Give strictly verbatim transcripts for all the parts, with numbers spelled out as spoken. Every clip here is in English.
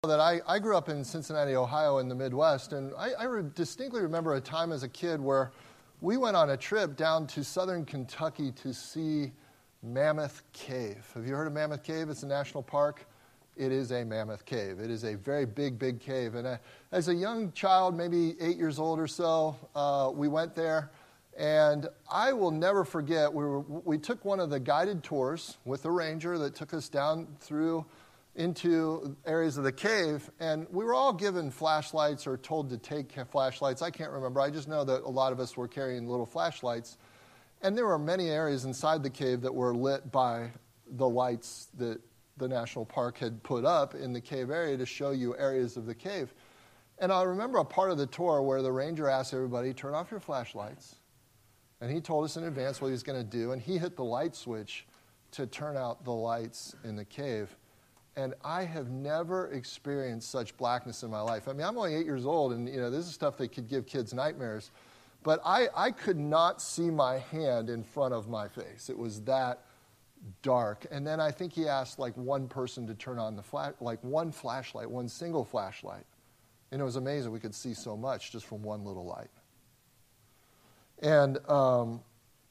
that I, I grew up in Cincinnati, Ohio in the Midwest, and I, I re- distinctly remember a time as a kid where we went on a trip down to southern Kentucky to see Mammoth Cave. Have you heard of Mammoth Cave? It's a national park. It is a mammoth cave. It is a very big, big cave. And uh, as a young child, maybe eight years old or so, uh, we went there. And I will never forget, we, were, we took one of the guided tours with a ranger that took us down through into areas of the cave, and we were all given flashlights or told to take flashlights. I can't remember. I just know that a lot of us were carrying little flashlights. And there were many areas inside the cave that were lit by the lights that the national park had put up in the cave area to show you areas of the cave. And I remember a part of the tour where the ranger asked everybody, turn off your flashlights. And he told us in advance what he was going to do, and he hit the light switch to turn out the lights in the cave. And I have never experienced such blackness in my life. I mean, I'm only eight years old, and you know this is stuff that could give kids nightmares. But I, I could not see my hand in front of my face. It was that dark. And then I think he asked like one person to turn on the flash, like one flashlight, one single flashlight. And it was amazing. We could see so much just from one little light. And um,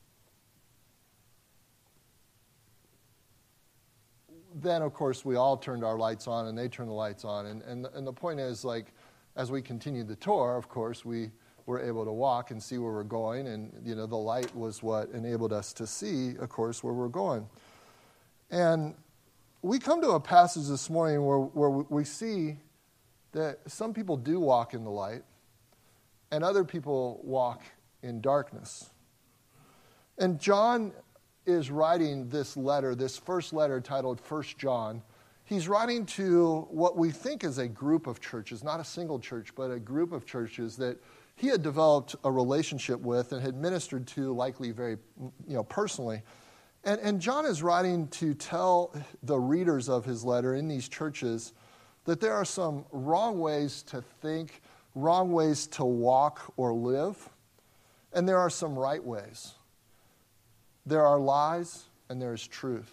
then, of course, we all turned our lights on, and they turned the lights on. And, and, and the point is, like, as we continued the tour, of course, we were able to walk and see where we're going. And, you know, the light was what enabled us to see, of course, where we're going. And we come to a passage this morning where, where we see that some people do walk in the light, and other people walk in darkness. And John is writing this letter, this first letter titled First John. He's writing to what we think is a group of churches, not a single church, but a group of churches that he had developed a relationship with and had ministered to, likely very, you know, personally. And, and John is writing to tell the readers of his letter in these churches that there are some wrong ways to think, wrong ways to walk or live, and there are some right ways. There are lies, and there is truth.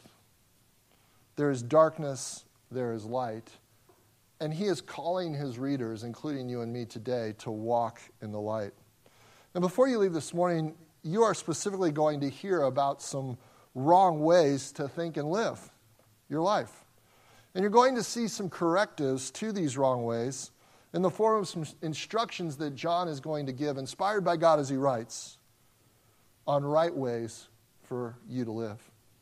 There is darkness, there is light. And he is calling his readers, including you and me today, to walk in the light. And before you leave this morning, you are specifically going to hear about some wrong ways to think and live your life. And you're going to see some correctives to these wrong ways in the form of some instructions that John is going to give, inspired by God as he writes, on right ways for you to live.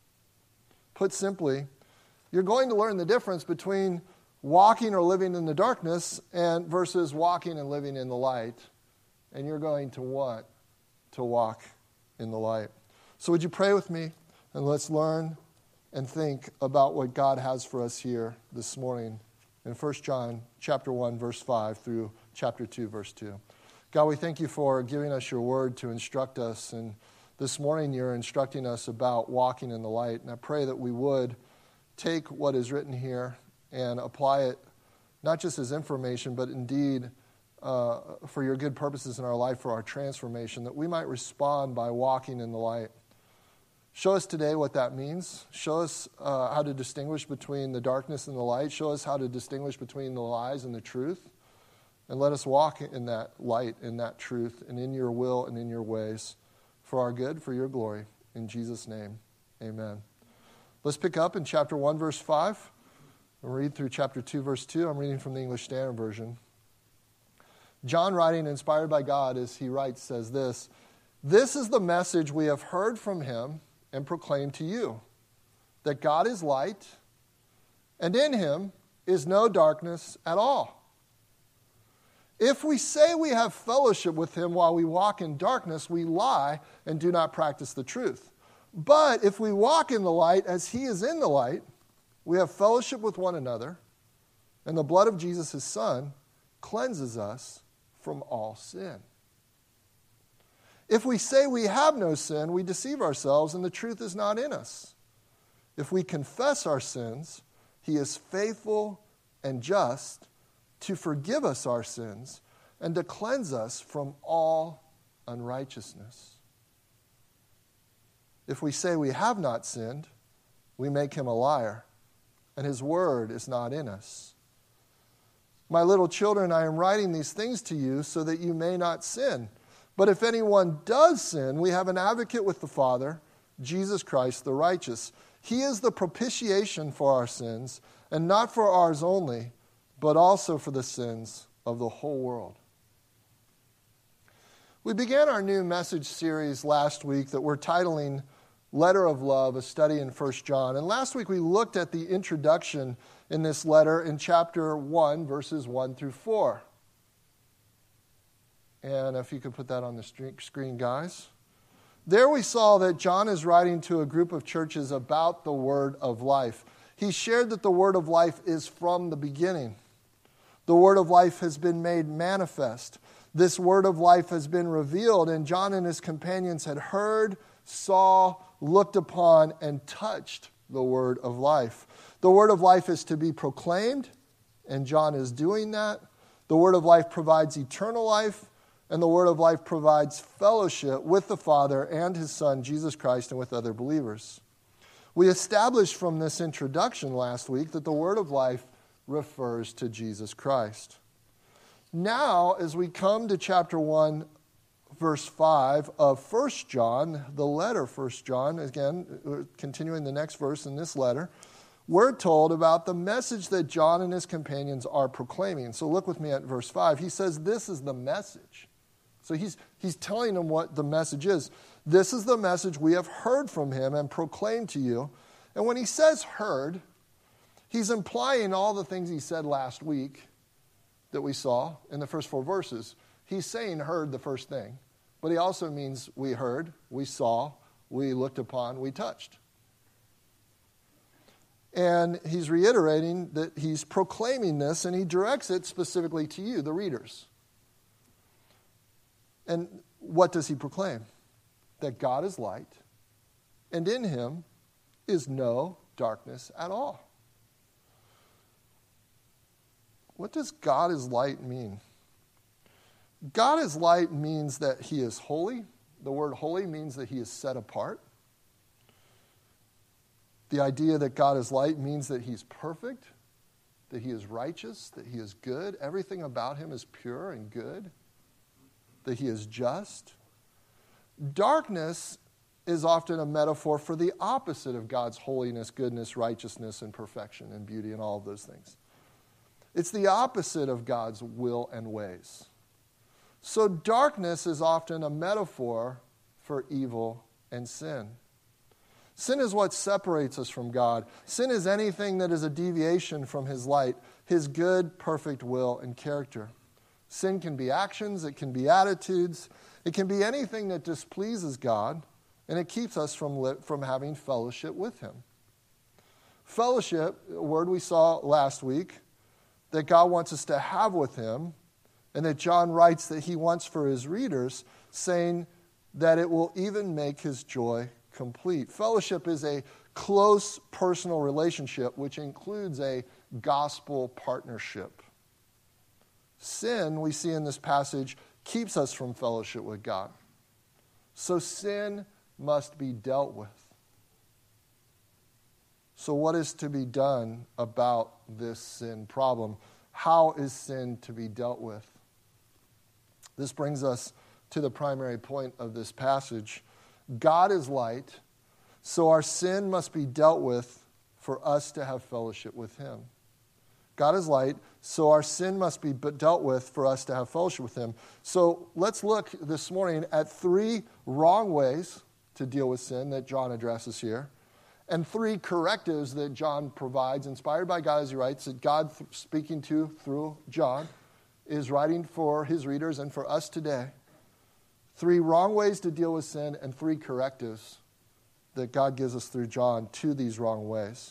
Put simply, you're going to learn the difference between walking or living in the darkness and versus walking and living in the light. And you're going to want to walk in the light. So would you pray with me, and let's learn and think about what God has for us here this morning in First John chapter one, verse five through chapter two, verse two. God, we thank you for giving us your word to instruct us, and this morning you're instructing us about walking in the light. And I pray that we would take what is written here and apply it not just as information, but indeed uh, for your good purposes in our life, for our transformation, that we might respond by walking in the light. Show us today what that means. Show us uh, how to distinguish between the darkness and the light. Show us how to distinguish between the lies and the truth. And let us walk in that light, in that truth, and in your will and in your ways, for our good, for your glory. In Jesus' name, amen. Let's pick up in chapter one, verse five. We'll read through chapter two, verse two. I'm reading from the English Standard Version. John, writing inspired by God, as he writes, says this: "This is the message we have heard from him and proclaim to you, that God is light, and in him is no darkness at all. If we say we have fellowship with him while we walk in darkness, we lie and do not practice the truth. But if we walk in the light as he is in the light, we have fellowship with one another, and the blood of Jesus, his son, cleanses us from all sin. If we say we have no sin, we deceive ourselves, and the truth is not in us. If we confess our sins, he is faithful and just to forgive us our sins and to cleanse us from all unrighteousness. If we say we have not sinned, we make him a liar, and his word is not in us. My little children, I am writing these things to you so that you may not sin. But if anyone does sin, we have an advocate with the Father, Jesus Christ the righteous. He is the propitiation for our sins, and not for ours only, but also for the sins of the whole world. We began our new message series last week that we're titling Letter of Love, a study in First John. And last week we looked at the introduction in this letter in chapter one, verses one through four. And if you could put that on the screen, guys. There we saw that John is writing to a group of churches about the word of life. He shared that the word of life is from the beginning. The word of life has been made manifest. This word of life has been revealed, and John and his companions had heard, saw, looked upon, and touched the word of life. The word of life is to be proclaimed, and John is doing that. The word of life provides eternal life, and the word of life provides fellowship with the Father and his Son, Jesus Christ, and with other believers. We established from this introduction last week that the word of life refers to Jesus Christ. Now, as we come to chapter one, verse five of First John, the letter First John, again, continuing the next verse in this letter, we're told about the message that John and his companions are proclaiming. So look with me at verse five. He says, this is the message. So he's, he's telling them what the message is. This is the message we have heard from him and proclaimed to you. And when he says heard, he's implying all the things he said last week that we saw in the first four verses. He's saying heard the first thing, but he also means we heard, we saw, we looked upon, we touched. And he's reiterating that he's proclaiming this, and he directs it specifically to you, the readers. And what does he proclaim? That God is light, and in him is no darkness at all. What does God is light mean? God is light means that he is holy. The word holy means that he is set apart. The idea that God is light means that he's perfect, that he is righteous, that he is good. Everything about him is pure and good, that he is just. Darkness is often a metaphor for the opposite of God's holiness, goodness, righteousness, and perfection and beauty and all of those things. It's the opposite of God's will and ways. So darkness is often a metaphor for evil and sin. Sin is what separates us from God. Sin is anything that is a deviation from his light, his good, perfect will and character. Sin can be actions, it can be attitudes, it can be anything that displeases God, and it keeps us from, li- from having fellowship with him. Fellowship, a word we saw last week, that God wants us to have with him, and that John writes that he wants for his readers, saying that it will even make his joy complete. Fellowship is a close personal relationship, which includes a gospel partnership. Sin, we see in this passage, keeps us from fellowship with God. So sin must be dealt with. So what is to be done about this sin problem? How is sin to be dealt with? This brings us to the primary point of this passage. God is light, so our sin must be dealt with for us to have fellowship with him. God is light, so our sin must be dealt with for us to have fellowship with him. So let's look this morning at three wrong ways to deal with sin that John addresses here, and three correctives that John provides, inspired by God as he writes, that God speaking to through John is writing for his readers and for us today. Three wrong ways to deal with sin and three correctives that God gives us through John to these wrong ways.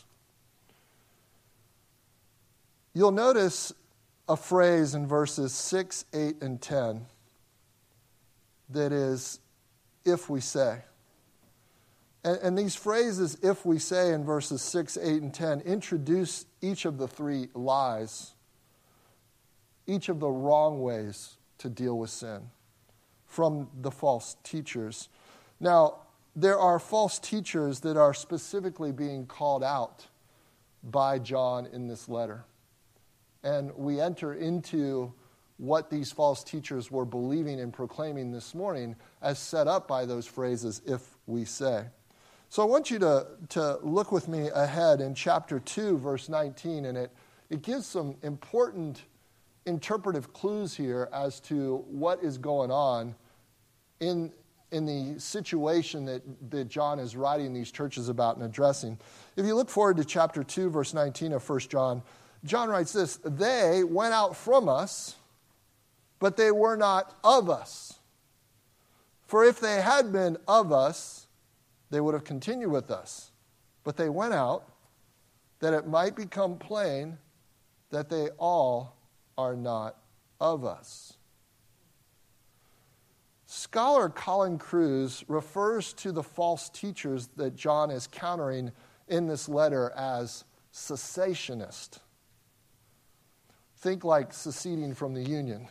You'll notice a phrase in verses six, eight, and ten that is, if we say. And, and these phrases, if we say, in verses six, eight, and ten, introduce each of the three lies, each of the wrong ways to deal with sin from the false teachers. Now, there are false teachers that are specifically being called out by John in this letter. and we enter into what these false teachers were believing and proclaiming this morning as set up by those phrases, if we say. So I want you to, to look with me ahead in chapter two, verse nineteen, and it, it gives some important interpretive clues here as to what is going on in, in the situation that, that John is writing these churches about and addressing. If you look forward to chapter two, verse nineteen of First John, John writes this: "They went out from us, but they were not of us. For if they had been of us, they would have continued with us. But they went out, that it might become plain that they all are not of us." Scholar Colin Kruse refers to the false teachers that John is countering in this letter as cessationist. Think like seceding from the Union.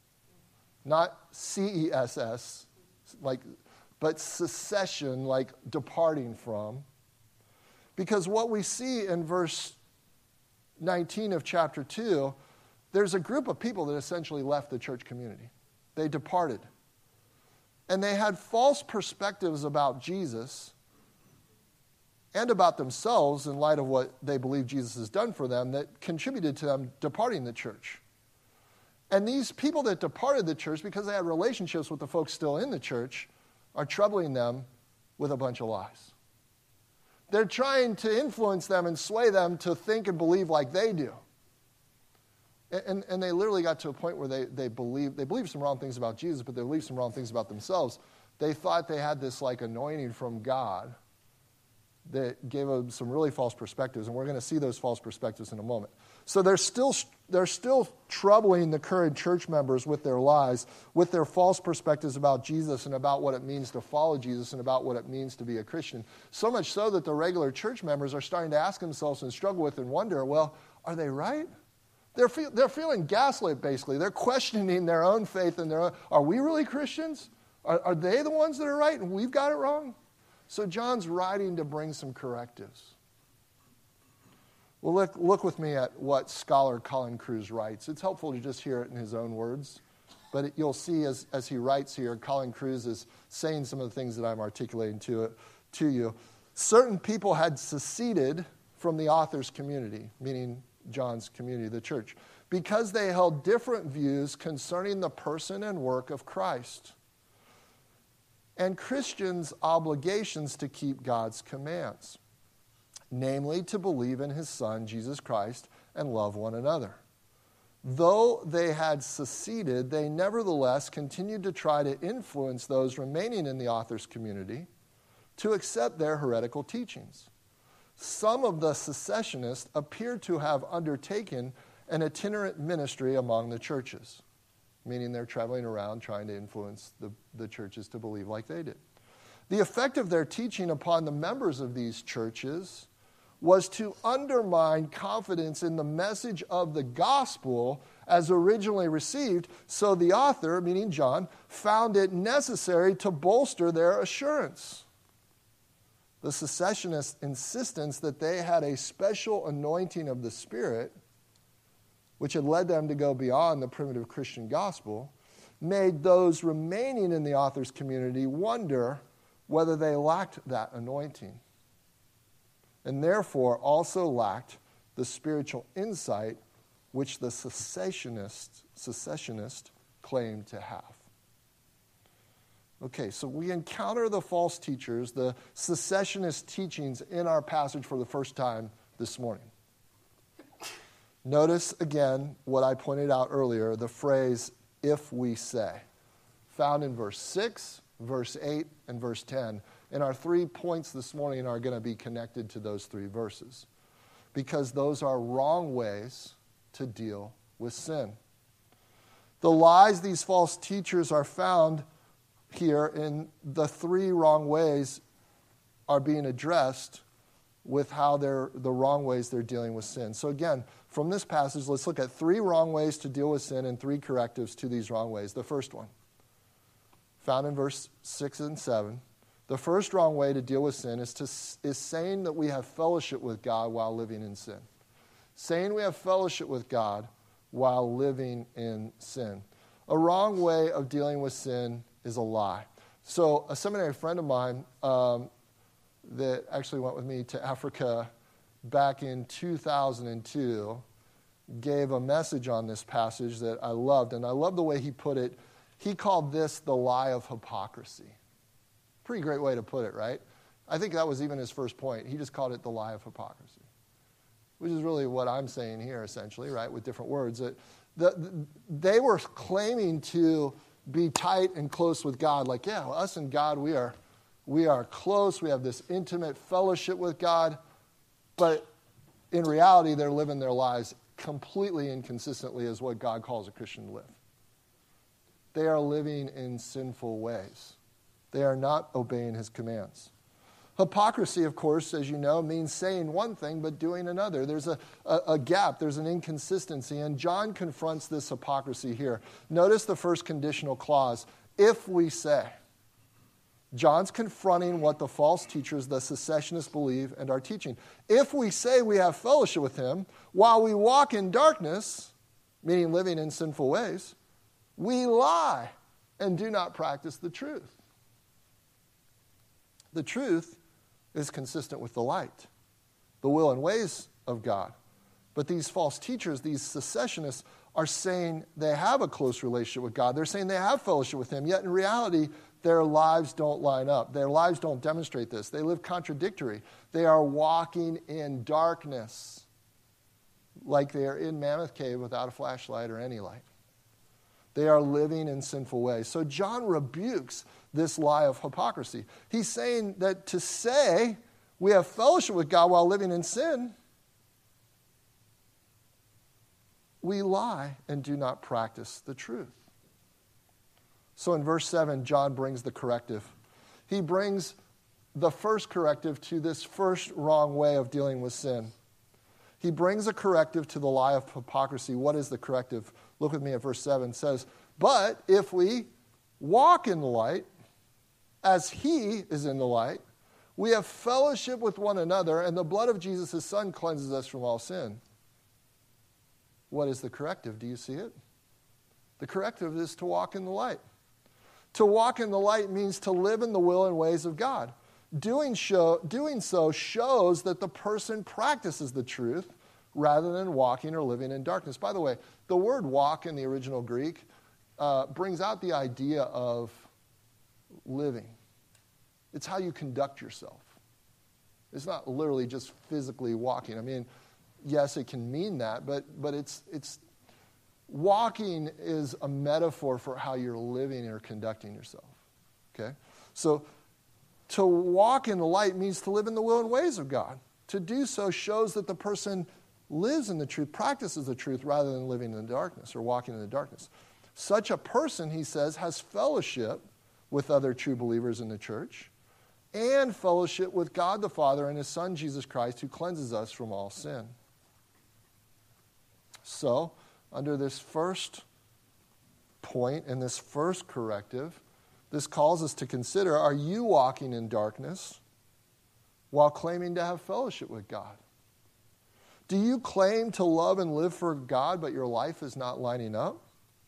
Not C E S S, like, but secession, like departing from. Because what we see in verse nineteen of chapter two, there's a group of people that essentially left the church community. They departed. And they had false perspectives about Jesus and about themselves in light of what they believe Jesus has done for them that contributed to them departing the church. And these people that departed the church because they had relationships with the folks still in the church are troubling them with a bunch of lies. They're trying to influence them and sway them to think and believe like they do. And, and they literally got to a point where they, they believe they believe some wrong things about Jesus, but they believe some wrong things about themselves. They thought they had this like anointing from God that gave them some really false perspectives, and we're going to see those false perspectives in a moment. So they're still they're still troubling the current church members with their lies, with their false perspectives about Jesus and about what it means to follow Jesus and about what it means to be a Christian. So much so that the regular church members are starting to ask themselves and struggle with and wonder, well, are they right? They're feel, they're feeling gaslit, basically. They're questioning their own faith and their own, are we really Christians? Are, are they the ones that are right and we've got it wrong? So John's writing to bring some correctives. Well, look, look with me at what scholar Colin Kruse writes. It's helpful to just hear it in his own words. But it, you'll see as, as he writes here, Colin Kruse is saying some of the things that I'm articulating to, it, to you. Certain people had seceded from the author's community, meaning John's community, the church, because they held different views concerning the person and work of Christ and Christians' obligations to keep God's commands, namely to believe in his Son, Jesus Christ, and love one another. Though they had seceded, they nevertheless continued to try to influence those remaining in the author's community to accept their heretical teachings. Some of the secessionists appear to have undertaken an itinerant ministry among the churches, meaning they're traveling around trying to influence the, the churches to believe like they did. The effect of their teaching upon the members of these churches was to undermine confidence in the message of the gospel as originally received, so the author, meaning John, found it necessary to bolster their assurance. The secessionist insistence that they had a special anointing of the Spirit, which had led them to go beyond the primitive Christian gospel, made those remaining in the author's community wonder whether they lacked that anointing, and therefore also lacked the spiritual insight which the cessationist, cessationist claimed to have. Okay, so we encounter the false teachers, the cessationist teachings in our passage for the first time this morning. Notice again what I pointed out earlier, the phrase, if we say, found in verse six, verse eight, and verse ten. And our three points this morning are going to be connected to those three verses, because those are wrong ways to deal with sin. The lies these false teachers are found here in the three wrong ways are being addressed with how they're the wrong ways they're dealing with sin. So again, from this passage, let's look at three wrong ways to deal with sin and three correctives to these wrong ways. The first one, found in verse six and seven, the first wrong way to deal with sin is to is saying that we have fellowship with God while living in sin. Saying we have fellowship with God while living in sin. A wrong way of dealing with sin is a lie. So a seminary friend of mine um, that actually went with me to Africa back in two thousand two gave a message on this passage that I loved, and I love the way he put it. He called this the lie of hypocrisy. Pretty great way to put it, right? I think that was even his first point. He just called it the lie of hypocrisy, which is really what I'm saying here, essentially, right, with different words. That the, the, they were claiming to be tight and close with God, like, yeah, well, us and God, we are, we are close. We have this intimate fellowship with God, but in reality, they're living their lives completely inconsistently as what God calls a Christian to live. They are living in sinful ways. They are not obeying his commands. Hypocrisy, of course, as you know, means saying one thing but doing another. There's a, a, a gap. There's an inconsistency. And John confronts this hypocrisy here. Notice the first conditional clause, if we say. John's confronting what the false teachers, the secessionists, believe and are teaching. If we say we have fellowship with him while we walk in darkness, meaning living in sinful ways, we lie and do not practice the truth. The truth is consistent with the light, the will and ways of God. But these false teachers, these secessionists, are saying they have a close relationship with God. They're saying they have fellowship with him, yet in reality, their lives don't line up. Their lives don't demonstrate this. They live contradictory. They are walking in darkness, like they are in Mammoth Cave without a flashlight or any light. They are living in sinful ways. So John rebukes this lie of hypocrisy. He's saying that to say we have fellowship with God while living in sin, we lie and do not practice the truth. So in verse seven, John brings the corrective. He brings the first corrective to this first wrong way of dealing with sin. He brings a corrective to the lie of hypocrisy. What is the corrective? Look with me at verse seven. It says, but if we walk in the light, as he is in the light, we have fellowship with one another, and the blood of Jesus, his son, cleanses us from all sin. What is the corrective? Do you see it? The corrective is to walk in the light. To walk in the light means to live in the will and ways of God. Doing, show, doing so shows that the person practices the truth rather than walking or living in darkness. By the way, the word walk in the original Greek uh, brings out the idea of living. It's how you conduct yourself. It's not literally just physically walking. I mean, yes, it can mean that, but but it's it's walking is a metaphor for how you're living or conducting yourself. Okay? So to walk in the light means to live in the will and ways of God. To do so shows that the person lives in the truth, practices the truth, rather than living in the darkness or walking in the darkness. Such a person, he says, has fellowship with other true believers in the church and fellowship with God the Father and his Son, Jesus Christ, who cleanses us from all sin. So, under this first point and this first corrective, this calls us to consider, are you walking in darkness while claiming to have fellowship with God? Do you claim to love and live for God, but your life is not lining up?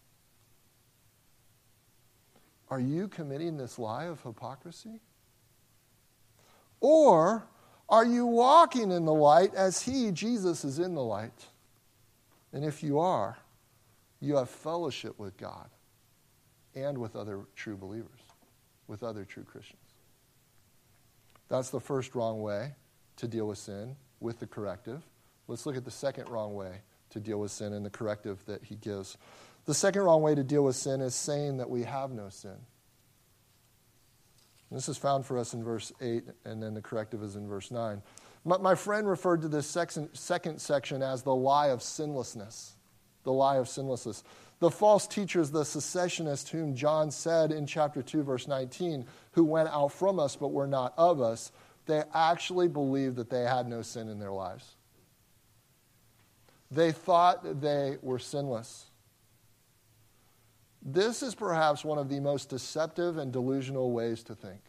Are you committing this lie of hypocrisy? Or are you walking in the light as he, Jesus, is in the light? And if you are, you have fellowship with God and with other true believers, with other true Christians. That's the first wrong way to deal with sin, with the corrective. Let's look at the second wrong way to deal with sin and the corrective that he gives. The second wrong way to deal with sin is saying that we have no sin. This is found for us in verse eight, and then the corrective is in verse nine. My, my friend referred to this second, second section as the lie of sinlessness. The lie of sinlessness. The false teachers, the secessionists, whom John said in chapter two, verse nineteen, who went out from us but were not of us, they actually believed that they had no sin in their lives. They thought that they were sinless. This is perhaps one of the most deceptive and delusional ways to think.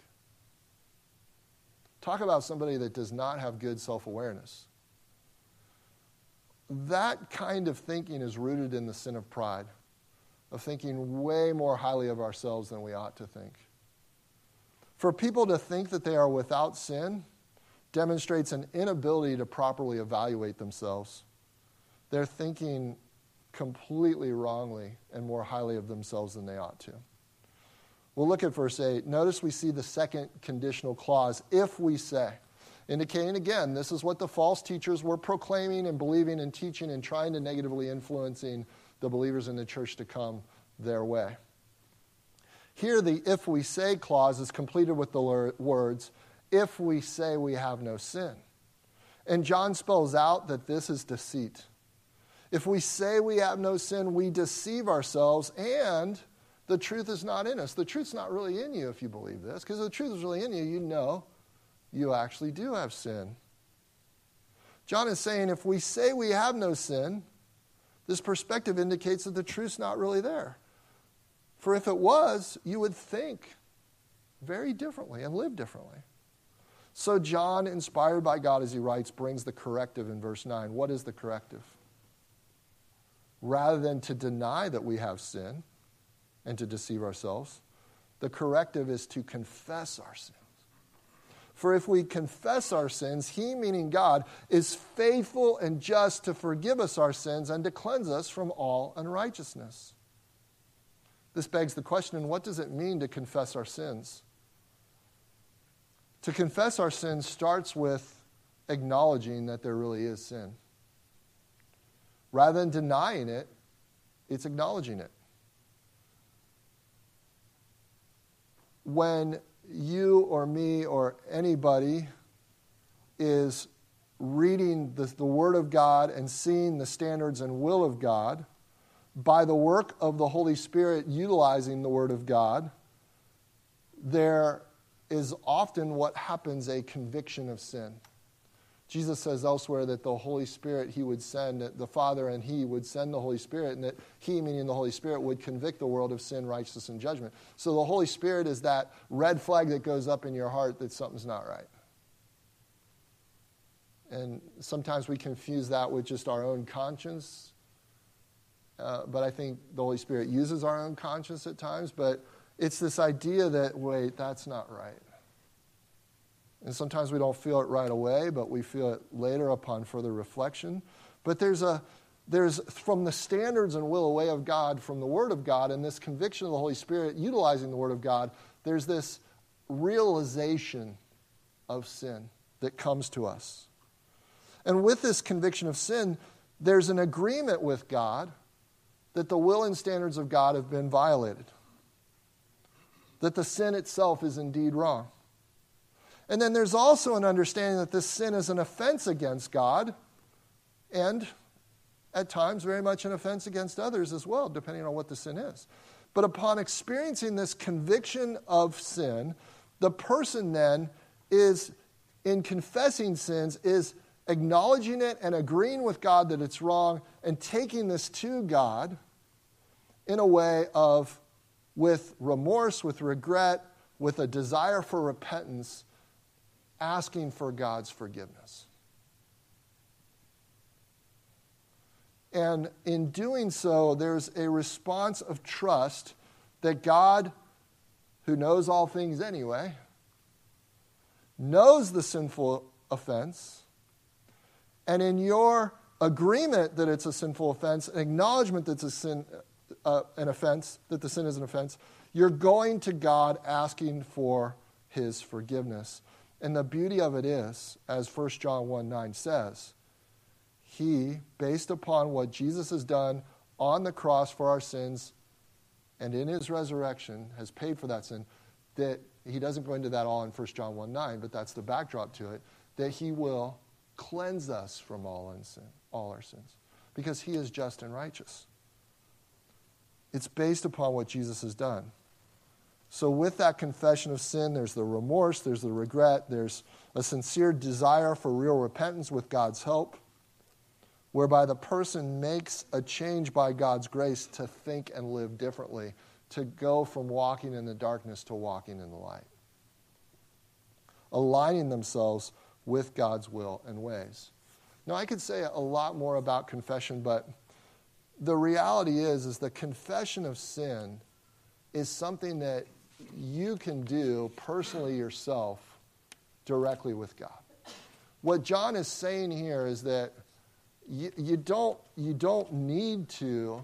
Talk about somebody that does not have good self-awareness. that kind of thinking is rooted in the sin of pride, of thinking way more highly of ourselves than we ought to think. For people to think that they are without sin demonstrates an inability to properly evaluate themselves. They're thinking completely wrongly and more highly of themselves than they ought to. We'll look at verse eight. Notice we see the second conditional clause, if we say, indicating again, this is what the false teachers were proclaiming and believing and teaching and trying to negatively influencing the believers in the church to come their way. Here, the if we say clause is completed with the words, if we say we have no sin. And John spells out that this is deceit. If we say we have no sin, we deceive ourselves, and the truth is not in us. The truth's not really in you if you believe this, because if the truth is really in you, you know you actually do have sin. John is saying if we say we have no sin, this perspective indicates that the truth's not really there. For if it was, you would think very differently and live differently. So John, inspired by God as he writes, brings the corrective in verse nine. What is the corrective? Rather than to deny that we have sin and to deceive ourselves, the corrective is to confess our sins. For if we confess our sins, he, meaning God, is faithful and just to forgive us our sins and to cleanse us from all unrighteousness. This begs the question, what does it mean to confess our sins? To confess our sins starts with acknowledging that there really is sin. Rather than denying it, it's acknowledging it. When you or me or anybody is reading the, the Word of God and seeing the standards and will of God, by the work of the Holy Spirit utilizing the Word of God, there is often what happens a conviction of sin. Jesus says elsewhere that the Holy Spirit he would send, the Father and he would send the Holy Spirit, and that he, meaning the Holy Spirit, would convict the world of sin, righteousness, and judgment. So the Holy Spirit is that red flag that goes up in your heart that something's not right. And sometimes we confuse that with just our own conscience. Uh, but I think the Holy Spirit uses our own conscience at times. But it's this idea that, wait, that's not right. And sometimes we don't feel it right away, but we feel it later upon further reflection. But there's a, there's from the standards and will away of God, from the Word of God, and this conviction of the Holy Spirit utilizing the Word of God, there's this realization of sin that comes to us. And with this conviction of sin, there's an agreement with God that the will and standards of God have been violated. That the sin itself is indeed wrong. And then there's also an understanding that this sin is an offense against God and at times very much an offense against others as well, depending on what the sin is. But upon experiencing this conviction of sin, the person then is, in confessing sins, is acknowledging it and agreeing with God that it's wrong and taking this to God in a way of, with remorse, with regret, with a desire for repentance, asking for God's forgiveness. And in doing so, there's a response of trust that God, who knows all things anyway, knows the sinful offense, and in your agreement that it's a sinful offense, an acknowledgement that it's a sin, uh, an offense, that the sin is an offense, you're going to God asking for his forgiveness. And the beauty of it is, as First John one nine says, he, based upon what Jesus has done on the cross for our sins and in his resurrection, has paid for that sin, that he doesn't go into that all in First John one nine, but that's the backdrop to it, that he will cleanse us from all sin, all our sins, because he is just and righteous. It's based upon what Jesus has done. So with that confession of sin, there's the remorse, there's the regret, there's a sincere desire for real repentance with God's help, whereby the person makes a change by God's grace to think and live differently, to go from walking in the darkness to walking in the light, aligning themselves with God's will and ways. Now, I could say a lot more about confession, but the reality is, is the confession of sin is something that you can do personally yourself directly with God. What John is saying here is that you, you don't you don't need to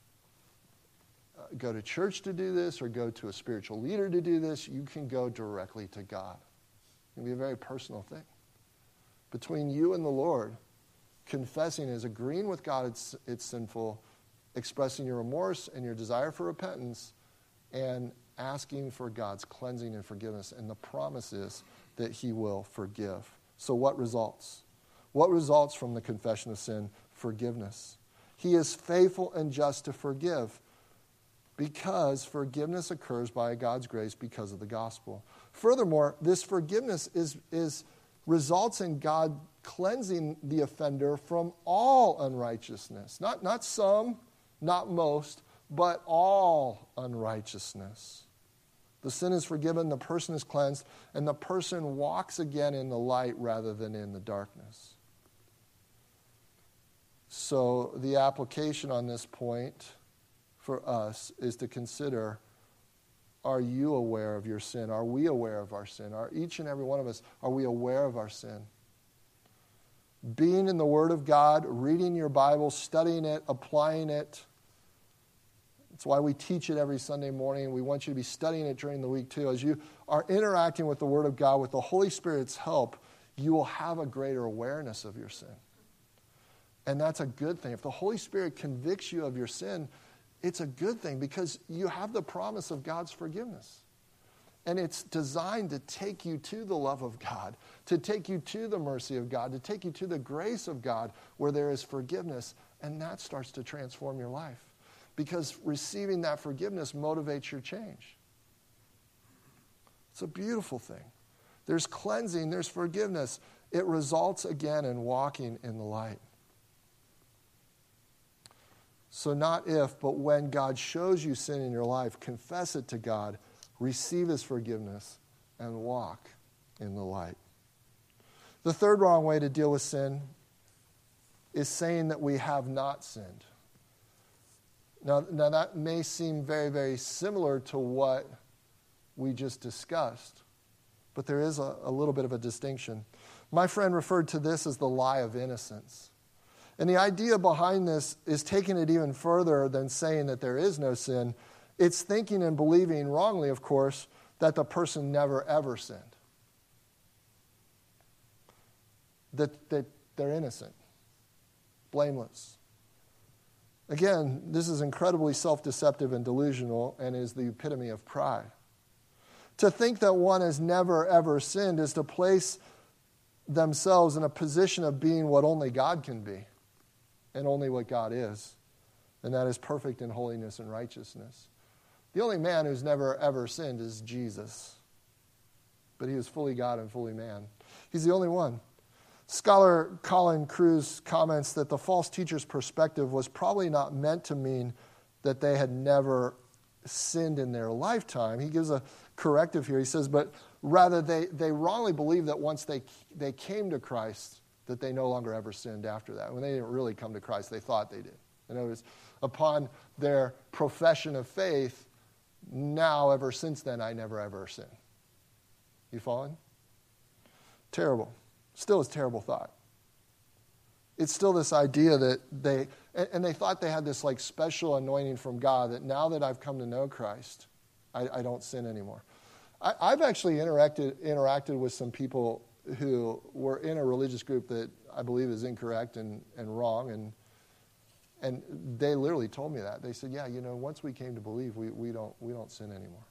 go to church to do this or go to a spiritual leader to do this. You can go directly to God. It can be a very personal thing. Between you and the Lord, confessing is agreeing with God it's, it's sinful, expressing your remorse and your desire for repentance, and asking for God's cleansing and forgiveness. And the promise is that he will forgive. So what results? What results from the confession of sin? Forgiveness. He is faithful and just to forgive, because forgiveness occurs by God's grace because of the gospel. Furthermore, this forgiveness is, is results in God cleansing the offender from all unrighteousness. Not, not some, not most, but all unrighteousness. The sin is forgiven, the person is cleansed, and the person walks again in the light rather than in the darkness. So the application on this point for us is to consider, are you aware of your sin? Are we aware of our sin? Are each and every one of us, are we aware of our sin? Being in the Word of God, reading your Bible, studying it, applying it. That's why we teach it every Sunday morning. We want you to be studying it during the week too. As you are interacting with the Word of God, with the Holy Spirit's help, you will have a greater awareness of your sin. And that's a good thing. If the Holy Spirit convicts you of your sin, it's a good thing because you have the promise of God's forgiveness. And it's designed to take you to the love of God, to take you to the mercy of God, to take you to the grace of God where there is forgiveness. And that starts to transform your life because receiving that forgiveness motivates your change. It's a beautiful thing. There's cleansing, there's forgiveness. It results again in walking in the light. So not if, but when God shows you sin in your life, confess it to God, receive his forgiveness, and walk in the light. The third wrong way to deal with sin is saying that we have not sinned. Now, now that may seem very, very similar to what we just discussed, but there is a, a little bit of a distinction. My friend referred to this as the lie of innocence. And the idea behind this is taking it even further than saying that there is no sin. It's thinking and believing wrongly, of course, that the person never, ever sinned. That, that they're innocent, blameless. Again, this is incredibly self-deceptive and delusional and is the epitome of pride. To think that one has never, ever sinned is to place themselves in a position of being what only God can be. And only what God is. And that is perfect in holiness and righteousness. The only man who's never ever sinned is Jesus. But he was fully God and fully man. He's the only one. Scholar Colin Cruz comments that the false teacher's perspective was probably not meant to mean that they had never sinned in their lifetime. He gives a corrective here. He says, but rather they, they wrongly believed that once they they came to Christ, that they no longer ever sinned after that. When they didn't really come to Christ, they thought they did. In other words, upon their profession of faith, now, ever since then, I never ever sin. You following? Terrible. Still a terrible thought. It's still this idea that they, and they thought they had this like special anointing from God that now that I've come to know Christ, I, I don't sin anymore. I, I've actually interacted interacted with some people who were in a religious group that I believe is incorrect and, and wrong, and and they literally told me that. They said, yeah, you know, once we came to believe, we, we don't we don't sin anymore.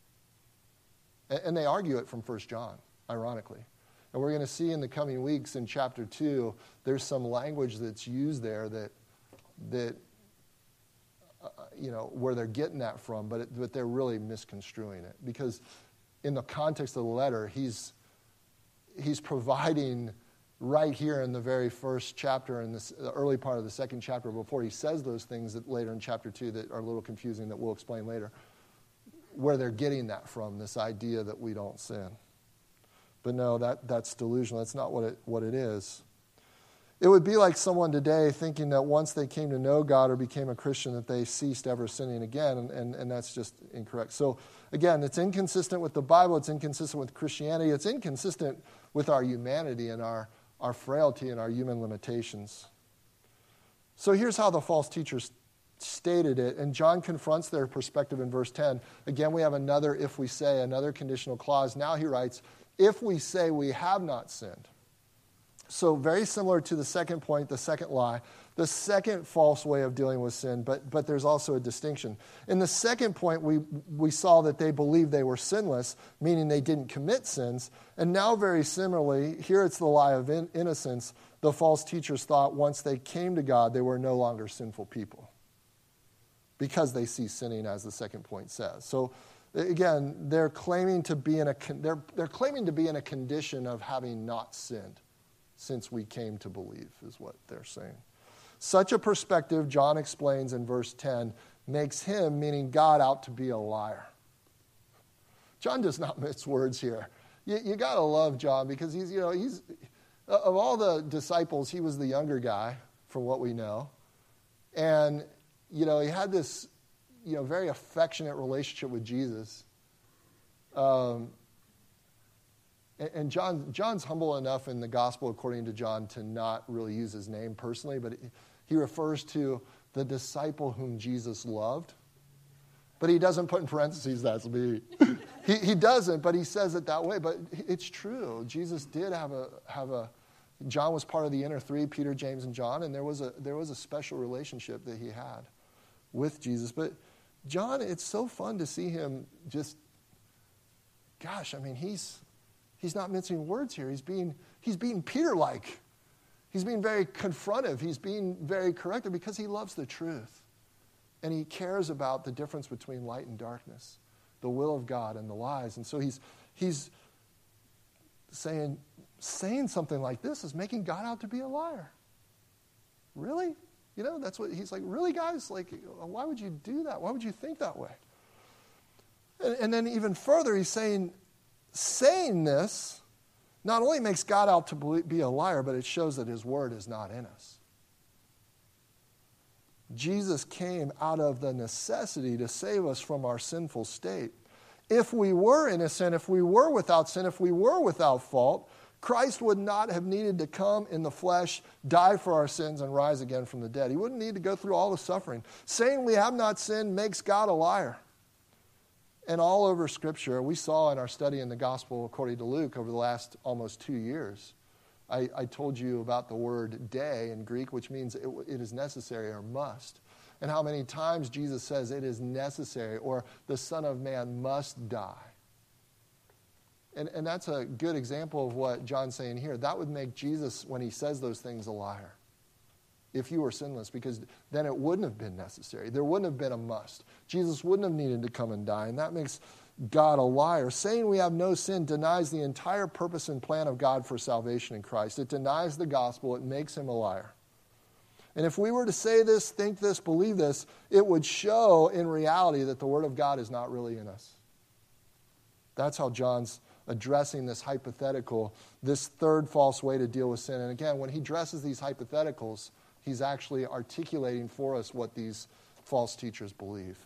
And, and they argue it from First John, ironically. And we're going to see in the coming weeks in chapter two, there's some language that's used there that, that uh, you know, where they're getting that from, but, it, but they're really misconstruing it. Because in the context of the letter, he's He's providing right here in the very first chapter, in this, the early part of the second chapter, before he says those things that later in chapter two that are a little confusing that we'll explain later, where they're getting that from, this idea that we don't sin. But no, that, that's delusional. That's not what it, what it is. It would be like someone today thinking that once they came to know God or became a Christian that they ceased ever sinning again, and, and, and that's just incorrect. So again, it's inconsistent with the Bible, it's inconsistent with Christianity, it's inconsistent with our humanity and our, our frailty and our human limitations. So here's how the false teachers stated it, and John confronts their perspective in verse ten. Again, we have another if we say, another conditional clause. Now he writes, if we say we have not sinned. So very similar to the second point, the second lie, the second false way of dealing with sin, but, but there's also a distinction. In the second point, we, we saw that they believed they were sinless, meaning they didn't commit sins. And now very similarly, here it's the lie of in, innocence. The false teachers thought once they came to God, they were no longer sinful people because they see sinning, as the second point says. So again, they're claiming to be in a they're, they're claiming to be in a condition of having not sinned since we came to believe, is what they're saying. Such a perspective, John explains in verse ten, makes him, meaning God, out to be a liar. John does not mince words here. You, you got to love John because he's, you know, he's of all the disciples, he was the younger guy, from what we know, and you know he had this, you know, very affectionate relationship with Jesus. Um, And John, John's humble enough in the gospel, according to John, to not really use his name personally, but he refers to the disciple whom Jesus loved. But he doesn't put in parentheses, that's me. he, he doesn't, but he says it that way. But it's true. Jesus did have a, have a, John was part of the inner three, Peter, James, and John, and there was a, there was a special relationship that he had with Jesus. But John, it's so fun to see him just, gosh, I mean, he's, He's not mincing words here. He's being, he's being Peter-like. He's being very confrontive. He's being very corrective because he loves the truth. And he cares about the difference between light and darkness, the will of God and the lies. And so he's, he's saying, saying something like this is making God out to be a liar. Really? You know, that's what he's like, really, guys? Like, why would you do that? Why would you think that way? And, and then even further, he's saying, saying this not only makes God out to be a liar, but it shows that his word is not in us. Jesus came out of the necessity to save us from our sinful state. If we were innocent, if we were without sin, if we were without fault, Christ would not have needed to come in the flesh, die for our sins, and rise again from the dead. He wouldn't need to go through all the suffering. Saying we have not sinned makes God a liar. And all over Scripture, we saw in our study in the Gospel according to Luke over the last almost two years, I, I told you about the word "de" in Greek, which means it, it is necessary or must. And how many times Jesus says it is necessary or the Son of Man must die. And, and that's a good example of what John's saying here. That would make Jesus, when he says those things, a liar. If you were sinless, because then it wouldn't have been necessary. There wouldn't have been a must. Jesus wouldn't have needed to come and die, and that makes God a liar. Saying we have no sin denies the entire purpose and plan of God for salvation in Christ. It denies the gospel. It makes him a liar. And if we were to say this, think this, believe this, it would show in reality that the Word of God is not really in us. That's how John's addressing this hypothetical, this third false way to deal with sin. And again, when he addresses these hypotheticals, he's actually articulating for us what these false teachers believe.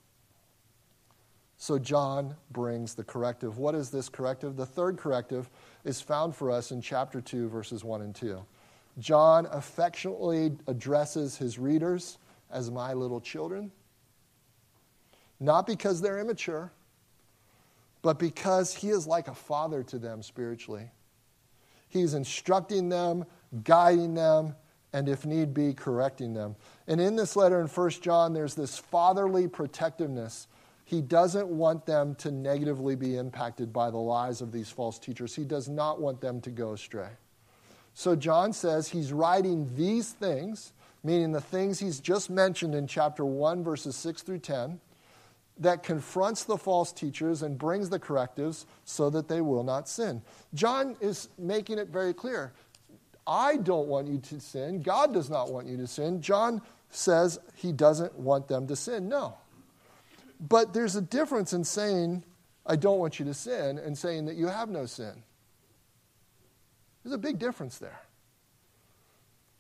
So John brings the corrective. What is this corrective? The third corrective is found for us in chapter two, verses one and two. John affectionately addresses his readers as my little children, not because they're immature, but because he is like a father to them spiritually. He's instructing them, guiding them, and if need be, correcting them. And in this letter in First John, there's this fatherly protectiveness. He doesn't want them to negatively be impacted by the lies of these false teachers. He does not want them to go astray. So John says he's writing these things, meaning the things he's just mentioned in chapter one, verses six through ten, that confronts the false teachers and brings the correctives so that they will not sin. John is making it very clear. I don't want you to sin. God does not want you to sin. John says he doesn't want them to sin. No. But there's a difference in saying, I don't want you to sin, and saying that you have no sin. There's a big difference there.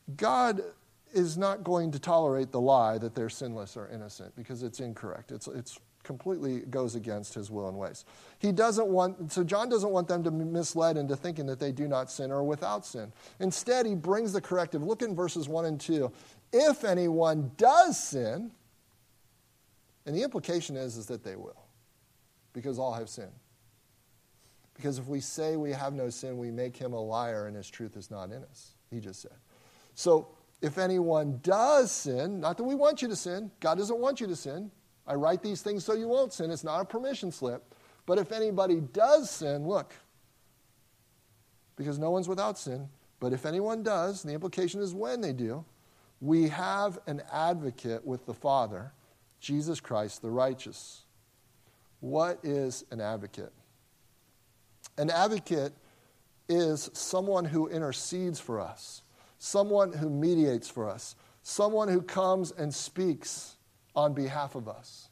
God is not going to tolerate the lie that they're sinless or innocent because it's incorrect. It's it's completely goes against his will and ways. He doesn't want, so John doesn't want them to be misled into thinking that they do not sin or without sin. Instead, he brings the corrective. Look in verses one and two. If anyone does sin, and the implication is, is that they will, because all have sinned. Because if we say we have no sin, we make him a liar and his truth is not in us, he just said. So if anyone does sin, not that we want you to sin, God doesn't want you to sin. I write these things so you won't sin. It's not a permission slip. But if anybody does sin, look, because no one's without sin, but if anyone does, and the implication is when they do, we have an advocate with the Father, Jesus Christ the righteous. What is an advocate? An advocate is someone who intercedes for us, someone who mediates for us, someone who comes and speaks on behalf of us.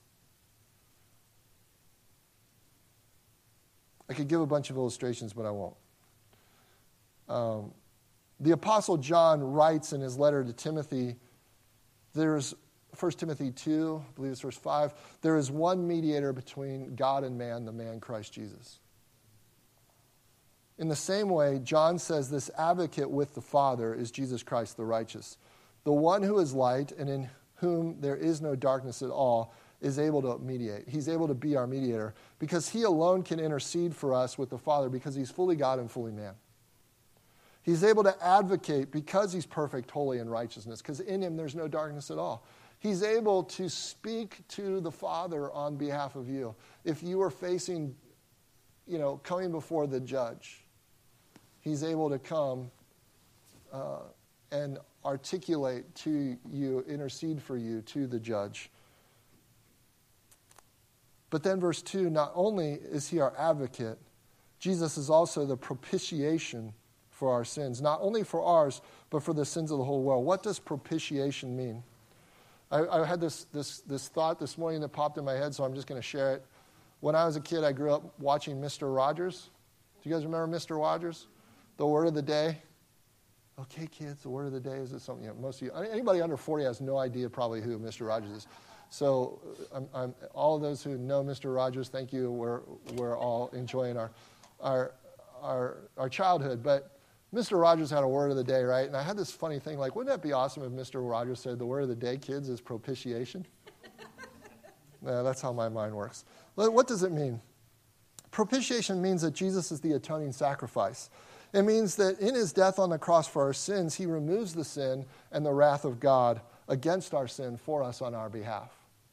I could give a bunch of illustrations, but I won't. Um, the Apostle John writes in his letter to Timothy, there's First Timothy two, I believe it's verse five, there is one mediator between God and man, the man Christ Jesus. In the same way, John says this advocate with the Father is Jesus Christ the righteous. The one who is light and in whom there is no darkness at all is able to mediate. He's able to be our mediator because he alone can intercede for us with the Father because he's fully God and fully man. He's able to advocate because he's perfect, holy, and righteousness, because in him there's no darkness at all. He's able to speak to the Father on behalf of you. If you are facing, you know, coming before the judge, he's able to come uh, and articulate to you, intercede for you to the judge. But then verse two, not only is he our advocate, Jesus is also the propitiation for our sins. Not only for ours, but for the sins of the whole world. What does propitiation mean? I, I had this, this, this thought this morning that popped in my head, so I'm just going to share it. When I was a kid, I grew up watching Mister Rogers. Do you guys remember Mister Rogers? The word of the day. Okay, kids, the word of the day, is it something, you know, most of you, anybody under forty has no idea probably who Mister Rogers is. So I'm, I'm, all of those who know Mister Rogers, thank you. We're, we're all enjoying our, our, our, our childhood. But Mister Rogers had a word of the day, right? And I had this funny thing, like, wouldn't that be awesome if Mister Rogers said the word of the day, kids, is propitiation? Yeah, that's how my mind works. What does it mean? Propitiation means that Jesus is the atoning sacrifice. It means that in his death on the cross for our sins, he removes the sin and the wrath of God against our sin for us on our behalf.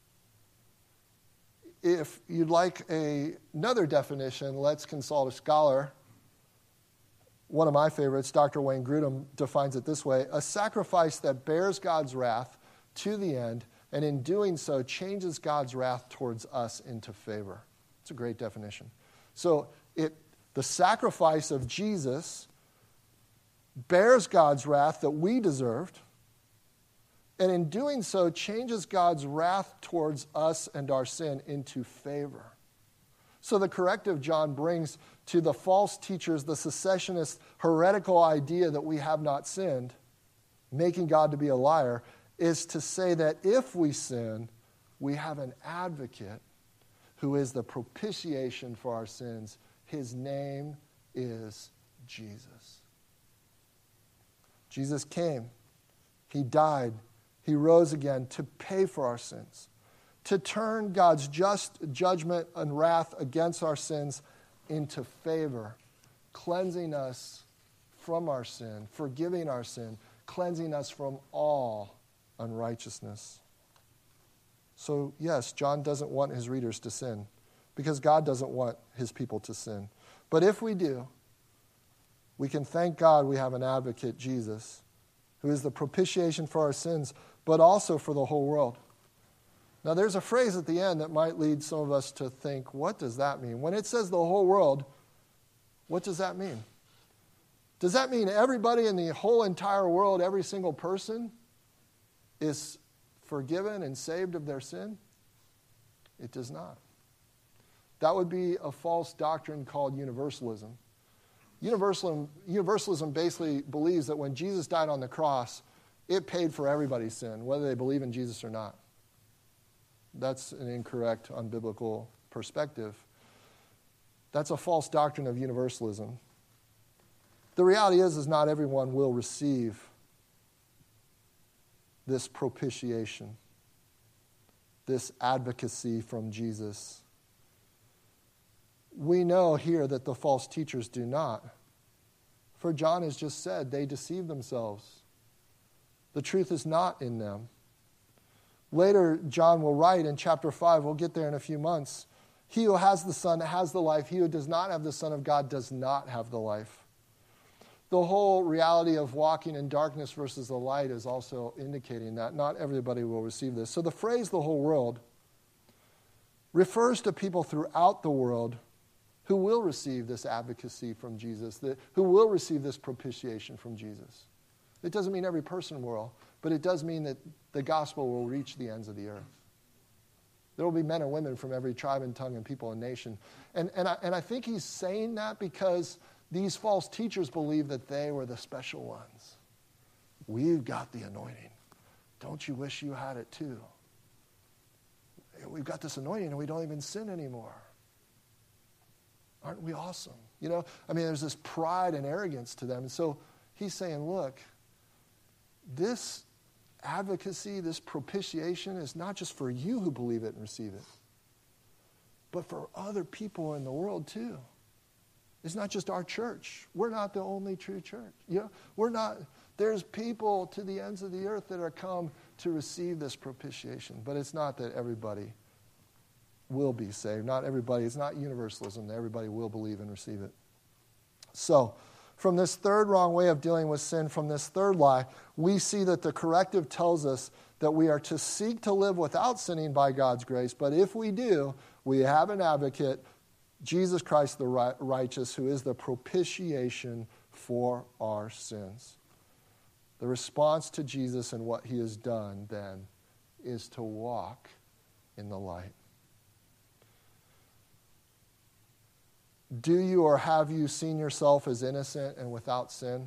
If you'd like a, another definition, let's consult a scholar. One of my favorites, Doctor Wayne Grudem, defines it this way: a sacrifice that bears God's wrath to the end, and in doing so changes God's wrath towards us into favor. It's a great definition. So it, the sacrifice of Jesus bears God's wrath that we deserved, and in doing so changes God's wrath towards us and our sin into favor. So the corrective John brings to the false teachers, the secessionist, heretical idea that we have not sinned, making God to be a liar, is to say that if we sin, we have an advocate who is the propitiation for our sins. His name is Jesus. Jesus came. He died. He rose again to pay for our sins, to turn God's just judgment and wrath against our sins into favor, cleansing us from our sin, forgiving our sin, cleansing us from all unrighteousness. So, yes, John doesn't want his readers to sin because God doesn't want his people to sin. But if we do, we can thank God we have an advocate, Jesus, who is the propitiation for our sins, but also for the whole world. Now, there's a phrase at the end that might lead some of us to think, what does that mean? When it says the whole world, what does that mean? Does that mean everybody in the whole entire world, every single person, is forgiven and saved of their sin? It does not. That would be a false doctrine called universalism. Universalism, universalism basically believes that when Jesus died on the cross, It paid for everybody's sin, whether they believe in Jesus or not. That's an incorrect, unbiblical perspective. That's a false doctrine of universalism. The reality is, is not everyone will receive this propitiation, this advocacy from Jesus. We know here that the false teachers do not. For John has just said they deceive themselves. The truth is not in them. Later, John will write in chapter five, we'll get there in a few months, he who has the Son has the life. He who does not have the Son of God does not have the life. The whole reality of walking in darkness versus the light is also indicating that not everybody will receive this. So the phrase the whole world refers to people throughout the world who will receive this advocacy from Jesus, that, who will receive this propitiation from Jesus. It doesn't mean every person will, but it does mean that the gospel will reach the ends of the earth. There will be men and women from every tribe and tongue and people and nation. And, and, I, and I think he's saying that because these false teachers believe that they were the special ones. We've got the anointing. Don't you wish you had it too? We've got this anointing and we don't even sin anymore. Aren't we awesome? You know, I mean, there's this pride and arrogance to them. And so he's saying, look, this advocacy, this propitiation is not just for you who believe it and receive it, but for other people in the world too. It's not just our church. We're not the only true church. You know, we're not, there's people to the ends of the earth that are come to receive this propitiation, but it's not that everybody will be saved. Not everybody, it's not universalism that everybody will believe and receive it. So, from this third wrong way of dealing with sin, from this third lie, we see that the corrective tells us that we are to seek to live without sinning by God's grace, but if we do, we have an advocate, Jesus Christ the righteous, who is the propitiation for our sins. The response to Jesus and what he has done, then, is to walk in the light. Do you or have you seen yourself as innocent and without sin?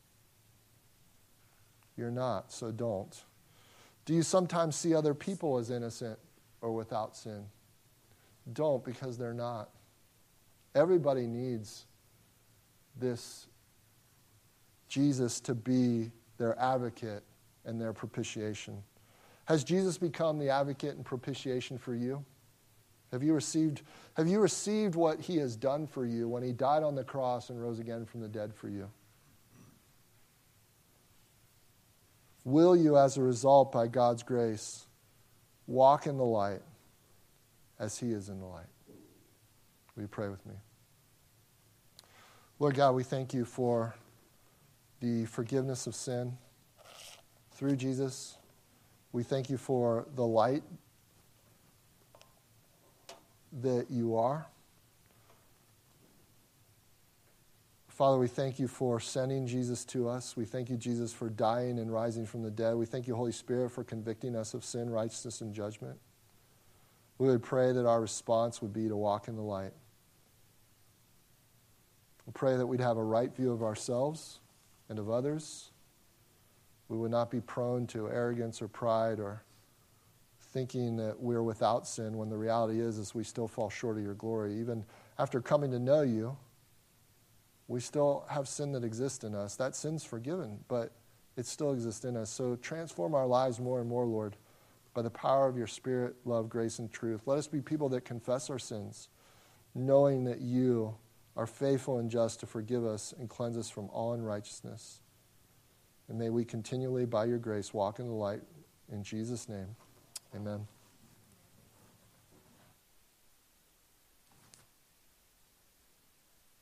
You're not, so don't. Do you sometimes see other people as innocent or without sin? Don't, because they're not. Everybody needs this Jesus to be their advocate and their propitiation. Has Jesus become the advocate and propitiation for you? Have you received, have you received what he has done for you when he died on the cross and rose again from the dead for you? Will you, as a result, by God's grace, walk in the light as he is in the light? Will you pray with me? Lord God, we thank you for the forgiveness of sin through Jesus. We thank you for the light that you are. Father, we thank you for sending Jesus to us. We thank you, Jesus, for dying and rising from the dead. We thank you, Holy Spirit, for convicting us of sin, righteousness, and judgment. We would pray that our response would be to walk in the light. We pray that we'd have a right view of ourselves and of others. We would not be prone to arrogance or pride or thinking that we're without sin when the reality is, is we still fall short of your glory. Even after coming to know you, we still have sin that exists in us. That sin's forgiven, but it still exists in us. So transform our lives more and more, Lord, by the power of your Spirit, love, grace, and truth. Let us be people that confess our sins, knowing that you are faithful and just to forgive us and cleanse us from all unrighteousness. And may we continually, by your grace, walk in the light. In Jesus' name, amen.